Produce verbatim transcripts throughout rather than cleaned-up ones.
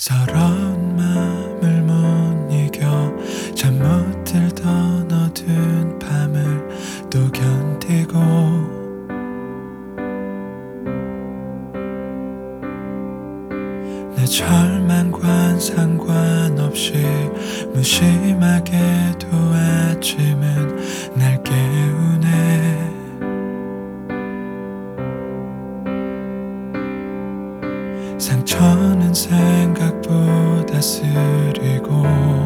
서러운 맘을 못 이겨 잠 못 들던 어두운 밤을 또 견디고 내 절망과 상관없이 무심하게도 아침은 날 깨우네. 상처는 생각보다 쓰리고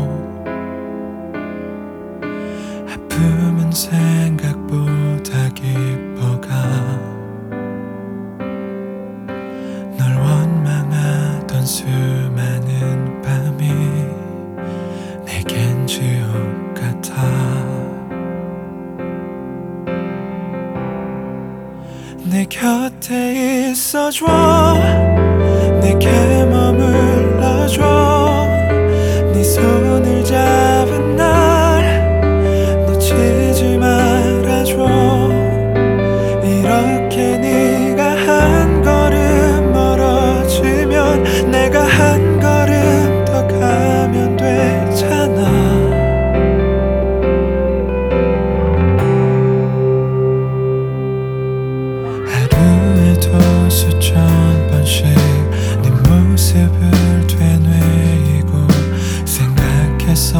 아픔은 생각보다 깊어가 널 원망하던 수많은 밤이 내겐 지옥 같아. 내 곁에 있어줘. 내게 머물러줘. 네 손을 잡은 날 놓치지 말아줘. 이렇게 네가 한 걸음 멀어지면 내가 한 걸음 더 가면 되잖아. 하루에도 수천 번씩 모습을 되뇌이고 생각했어.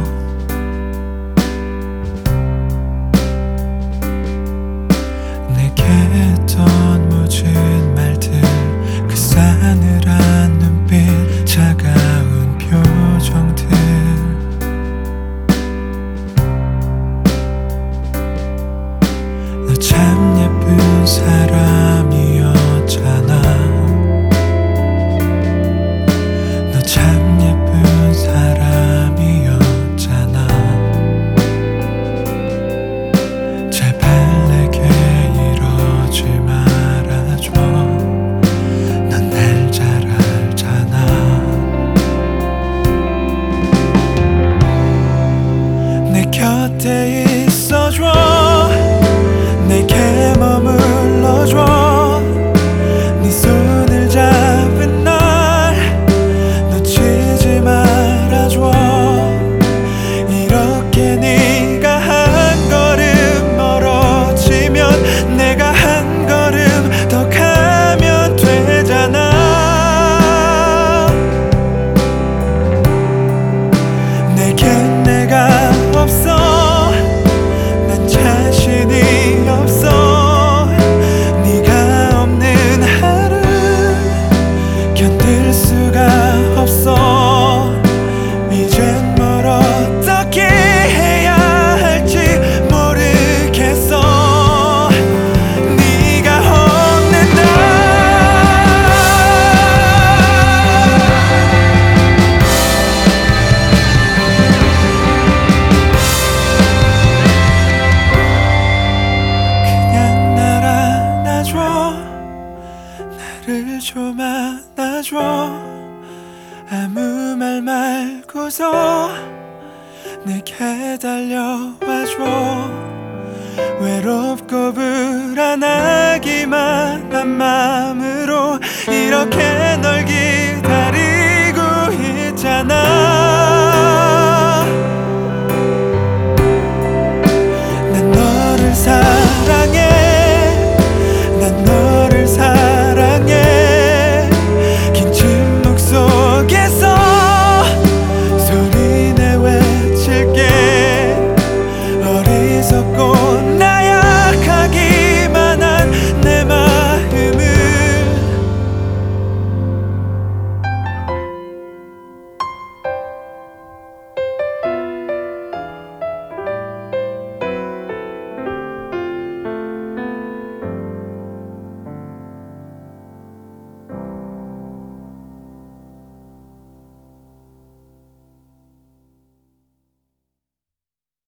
내게 했던 모진 말들, 그 싸늘한 눈빛, 차가운 표정들. 너 참 예쁜 사람이었잖아. 참 예쁜 사람이었잖아. 제발 내게 이러지 말아줘. 넌 날 잘 알잖아. 내 곁에 있어줘. 내게 머물러줘. 네 손을 잡은 날 놓치지 말아줘. 이렇게 네가 한 걸음 멀어지면 내가 한 걸음 더 가면 되잖아. 내겐 내가 없어. 난 자신이 없어. 네가 없는 하루 견딜 수가 없어. 이젠 뭘 어떻게 해야 할지 모르겠어. 네가 없는 날 그냥 날 안아줘. 나를 좀 안아줘. 아무 말 말고서 내게 달려와줘. 외롭고 불안하기만 한 마음으로 이렇게 널 기다리